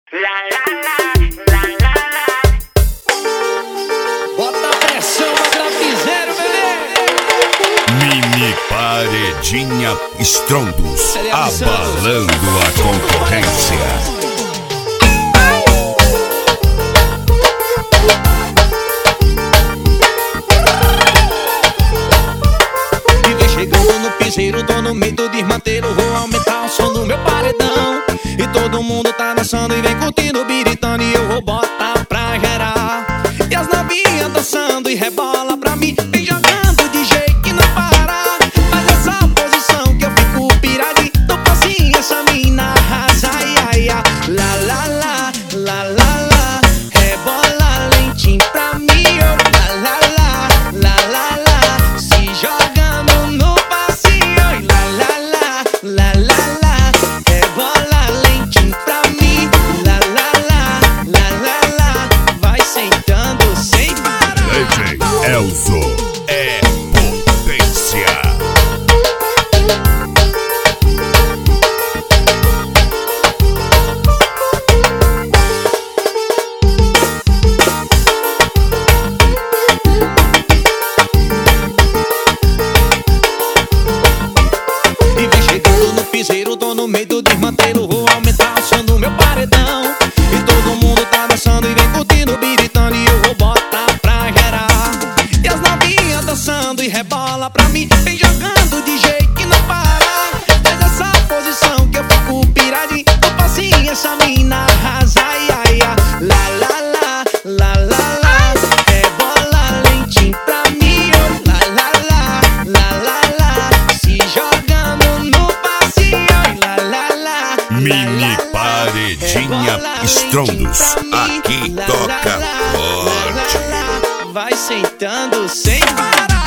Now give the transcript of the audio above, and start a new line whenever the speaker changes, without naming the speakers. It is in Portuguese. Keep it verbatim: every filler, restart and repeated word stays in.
Lá, lá, lá, lá, lá, lá.
Bota pressão pra trapiseiro, bebê.
Mini Paredinha Strondos,
Cadê a
abalando a concorrência.
Chegando no piseiro, tô no meio do desmanteiro. Vou aumentar o som do meu paredão. E todo mundo tá dançando e vem curtindo, biritando. E eu vou botar pra gerar. E as novinhas dançando e rebola pra mim, vem jogando de jeito que não para. Mas essa posição que eu fico piradinho, tô passinho, essa mina arrasa. Ai, ai, ai. Lá, lá, lá, lá, lá, lá. Rebola lentinho pra mim, oh. Lá, lá, lá, lá, lá, lá. Se jogando no passinho, lá, lá, lá, lá, lá, lá. Rebola lentinho pra mim, lá, lá, lá, lá, lá, lá. Vai sentando sem parar.
D J Elzo é potência.
E vem chegando no piseiro, tô no meio do desmanteiro. Vou aumentar o som do meu paredão. E todo mundo tá dançando e vem curtindo, biritando. E eu vou botar pra gerar. E as novinhas dançando e rebola pra mim, vem jogando de jeito que não para. Mas essa posição que eu fico piradinho, tô passinho, essa mina arrasa. Ai, ai, ai. Lá, lá, lá, lá, lá, lá. Rebola lentinho pra mim, oh. Lá, lá, lá, lá, lá, lá. Se jogando no passinho, lá, lá, lá.
Mini Paredinha Strondos, aqui toca forte.
Vai sentando sem parar.